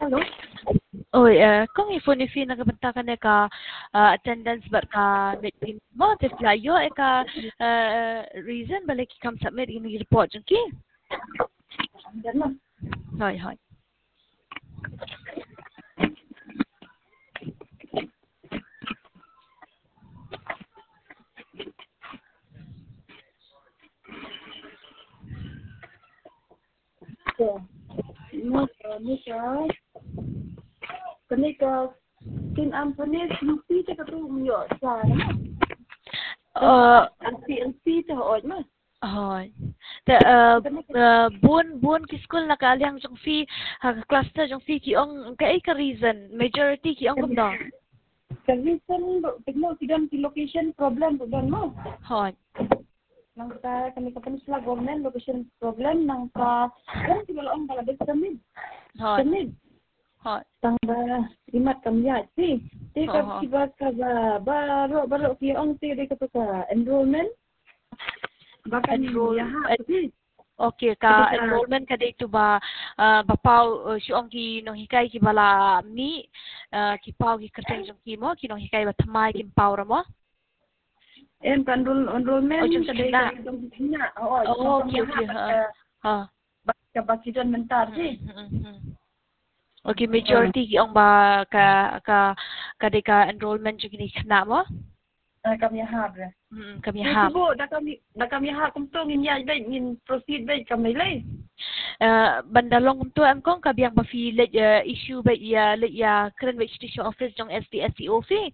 Hello? Oi, kung ifon ifi nagabanta ka na ka attendance ba ka meeting mo te flyo ka reason balik kam submit ini report jengki. Hoi hoi. Kenika kin ampanis lupi te katu myo sa LP te hoy ma. Hoi. Te bun ki school na kaliang jong fi cluster jong fi ki ong ka reason majority ki ong kumda. Reason tigno tigan ki location problem budan mo. Hoi. Nang ka kenika panis la government location problem nang ka kan tigalo ang balabes kami. Hoi. Kami Hoi. tangga imat kamya si tika kiba ka baro ki ong ti de ka enrollment bakan ya Okay, ka enrollment ka dito ba bapaw siong ki nong hikay ki bala mi ki pau ki kerteng jong ki mo ki nong hikay ba thamai ki pau ra mo. En enrollment ka kada dong kinya. Oh, okay. Ha. Ka basidan mentar si. Okay, majority ki ong ba ka deka enrollment jong ni kana mo. Kami hab. Kami hab. Subo da kami hab kum to ngin ya dai ngin proceed dai kami lai. Bandalong to am kong kabiang ba fi issue ba ya kren registration office jong SDSCO fi.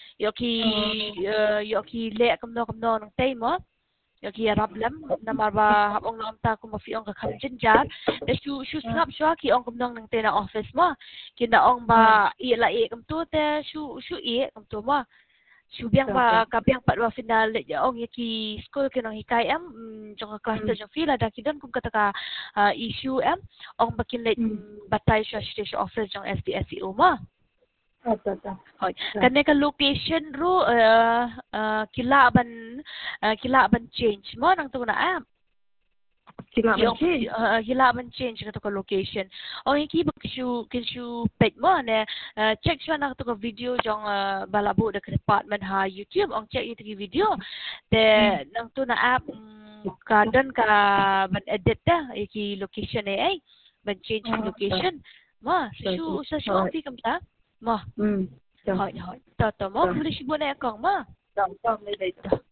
Yoki le kam no nang tay mo. Yoki problem na marba habong no amta ko mafi ong ka kamjin jar. De shu snap shwa ki ong kam nang tay na office mo. Kinda ong ba kam to te shu kam to mo. Subiang ba kabiang pat wa final ong yaki school kinong hikay jong cluster jong fila da kidan kum kata issue ong bakin let batay sa station office jong SDSCO mo. Hoy kanne ka location ro kilaban change mo nang to na Kilaban change ka to ka location. O iki ba kishu page mo ne check siya na to ka video jong balabo da department ha YouTube ong check ito ki video te nang to na app kadan ka ban edit da iki location ay ban change location ma sa shu ong ti kam ta ma hoy to mo muli sibo na akong ma